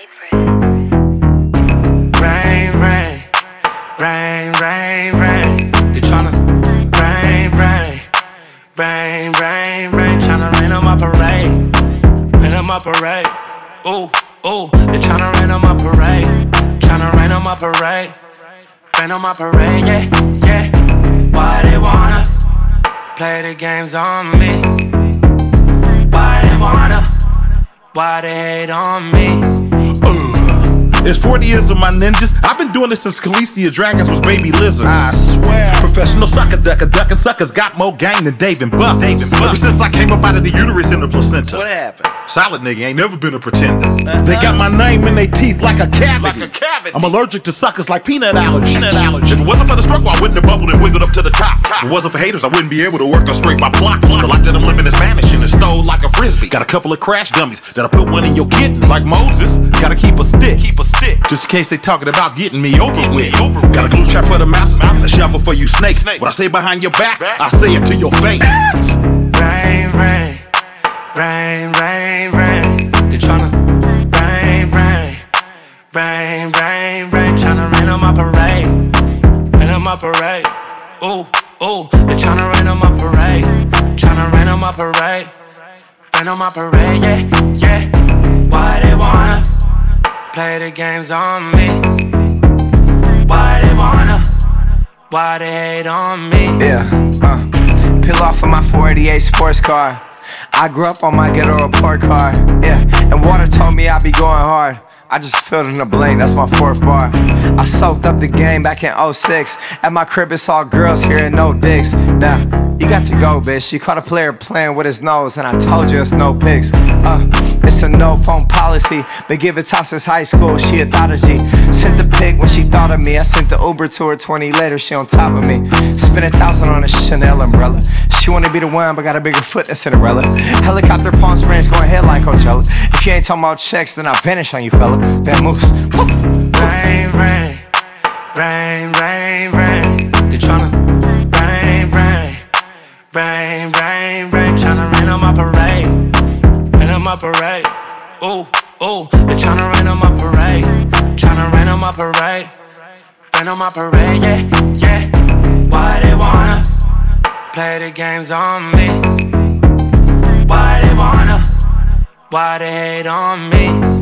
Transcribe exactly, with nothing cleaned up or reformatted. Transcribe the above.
Rain, rain, rain, rain, rain. They tryna rain, rain, rain, rain, rain. Tryna rain on my parade, rain on my parade. Ooh, ooh, they tryna rain on my parade, tryna rain on my parade, rain on my parade, yeah, yeah. Why they wanna play the games on me? Why they wanna? Why they hate on me? Uh, it's forty years of my ninjas. I've been doing this since Khaleesi Dragons was baby lizards. I swear. Professional sucker ducker, ducking suckers got more game than Dave and Buster's. Ever since I came up out of the uterus in the placenta. What happened? Solid nigga, ain't never been a pretender. Uh-huh. They got my name in their teeth like a cavity. Like a cavity. I'm allergic to suckers like peanut allergies. Peanut allergies. If it wasn't for the struggle, I wouldn't have bubbled and wiggled up to the top. If it wasn't for haters, I wouldn't be able to work or straight my block. The life that I'm living is Spanish and it's stole like a frisbee. Got a couple of crash dummies that'll put one in your kidney. Like Moses, gotta keep a stick. Keep a stick. Just in case they talking about getting me over with. Over with. Got a glue trap for the mouse and a shovel for you snakes. Snake. What I say behind your back, back, I say it to your face. Rain, rain, rain, rain, rain. They tryna rain, rain, rain, rain, rain. Tryna rain on my parade, rain on my parade. Ooh, ooh, they tryna rain on my parade, tryna rain on my parade, rain on my parade, yeah, yeah. Why they wanna play the games on me? Why they wanna? Why they hate on me? Yeah, uh, peel off of my four eighty-eight sports car. I grew up on my ghetto report card. Yeah, and water told me I'd be going hard. I just filled in the blank, that's my fourth bar. I soaked up the game back in oh six. At my crib it's all girls here and no dicks. Now, you got to go, bitch. You caught a player playing with his nose, and I told you it's no pics. Uh, it's a no phone policy. Been giving top since high school, she a thought of G. Sent the pic when she thought of me. I sent the Uber to her twenty later, she on top of me. Spent a thousand on a Chanel umbrella. She wanna be the one, but got a bigger foot than Cinderella. Helicopter Palm Springs going headline Coachella. If you ain't talking about checks, then I vanish on you, fella. Van Moose. Rain, rain, rain, rain, rain. They tryna rain, rain, rain, rain, rain. Tryna rain on my parade, rain on my parade. Ooh, ooh, they tryna rain on my parade, tryna rain on my parade, rain on my parade, yeah, yeah. Why they wanna play the games on me? Why they wanna? Why they hate on me?